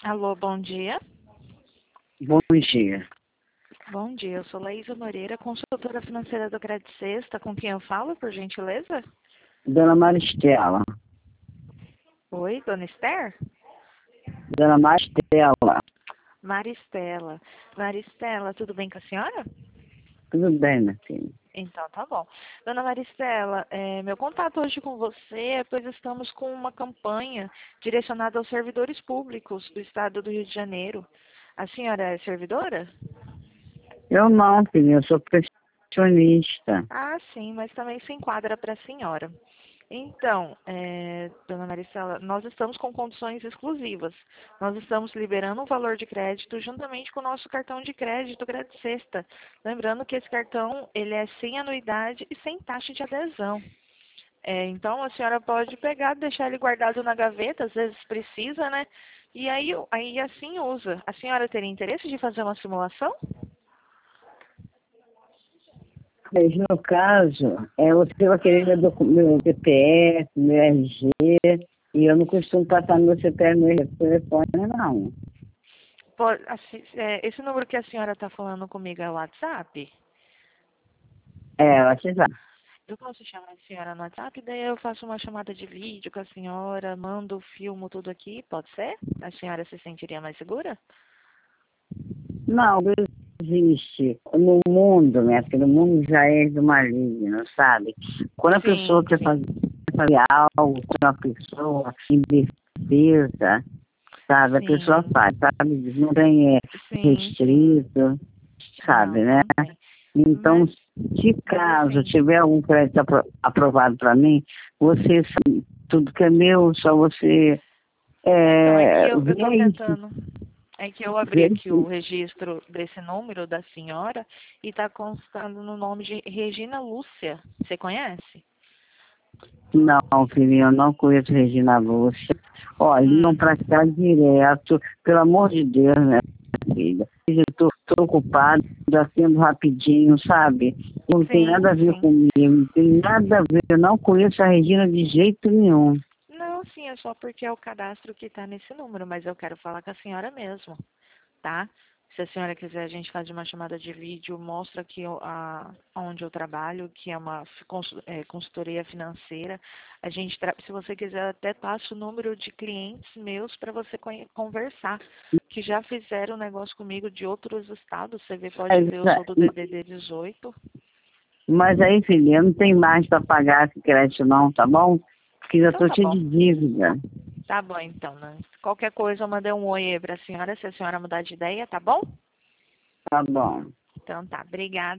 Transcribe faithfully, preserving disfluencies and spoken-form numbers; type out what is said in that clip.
Alô, bom dia. Bom dia. Bom dia, eu sou Laísa Moreira, consultora financeira do Crédito Sexta. Com quem eu falo, por gentileza? Dona Maristela. Oi, dona Esther? Dona Maristela. Maristela. Maristela, tudo bem com a senhora? Tudo bem, minha filha? Então, tá bom. Dona Maristela, é, meu contato hoje com você é pois estamos com uma campanha direcionada aos servidores públicos do estado do Rio de Janeiro. A senhora é servidora? Eu não, filha, eu sou pensionista. Ah, sim, mas também se enquadra para a senhora. Então, é, dona Maricela, nós estamos com condições exclusivas. Nós estamos liberando um valor de crédito juntamente com o nosso cartão de crédito, Crédito Sexta. Lembrando que esse cartão ele é sem anuidade e sem taxa de adesão. É, então, a senhora pode pegar, deixar ele guardado na gaveta, às vezes precisa, né? E aí, aí assim usa. A senhora teria interesse de fazer uma simulação? Mas, no caso, é, você vai querer meu, docu- meu C P F, meu R G, e eu não costumo passar meu C P F, meu telefone, não. Pode, assim, é, esse número que a senhora está falando comigo é o WhatsApp? É, WhatsApp. Eu posso chamar a senhora no WhatsApp, daí eu faço uma chamada de vídeo com a senhora, mando, filmo tudo aqui, pode ser? A senhora se sentiria mais segura? Não, não existe. No mundo, minha filha, o mundo já é do maligno, sabe? Quando a pessoa Sim, quer sim. fazer, fazer algo com a pessoa indefesa, sabe? A pessoa Sim, faz, sabe? Não tem é, sim, sim. restrito, Não, sabe, né? não tem. Então, Mas, se mas caso assim, tiver algum crédito apro- aprovado para mim, você sabe, tudo que é meu, só você então, é que é, eu, eu tô vê isso, tentando, é que eu abri vê aqui o isso. registro desse número da senhora e tá constando no nome de Regina Lúcia. Você conhece? Não, filhinho, eu não conheço Regina Lúcia. Olha, não Hum, para cá direto, pelo amor de Deus, né, filha? Eu tô, tô ocupada, sendo rapidinho, sabe? Não tem sim, nada a ver sim. comigo, não tem nada a ver. Eu não conheço a Regina de jeito nenhum. Não, sim, é só porque é o cadastro que está nesse número, mas eu quero falar com a senhora mesmo, tá? Se a senhora quiser, a gente faz uma chamada de vídeo, mostra aqui o- a, onde eu trabalho, que é uma fi- consu- é, consultoria financeira. A gente, tra- se você quiser, até passo o número de clientes meus para você conhe- conversar, que já fizeram negócio comigo de outros estados. Você vê, pode Mas, ver, eu sou do D D D dezoito. mas aí, filhinha, não tem mais para pagar esse crédito não, tá bom? Porque já Então tô tá cheio bom. de dívida. Tá bom, então, né? Qualquer coisa, eu mandei um oi para a senhora, se a senhora mudar de ideia, tá bom? Tá bom. Então tá, obrigada.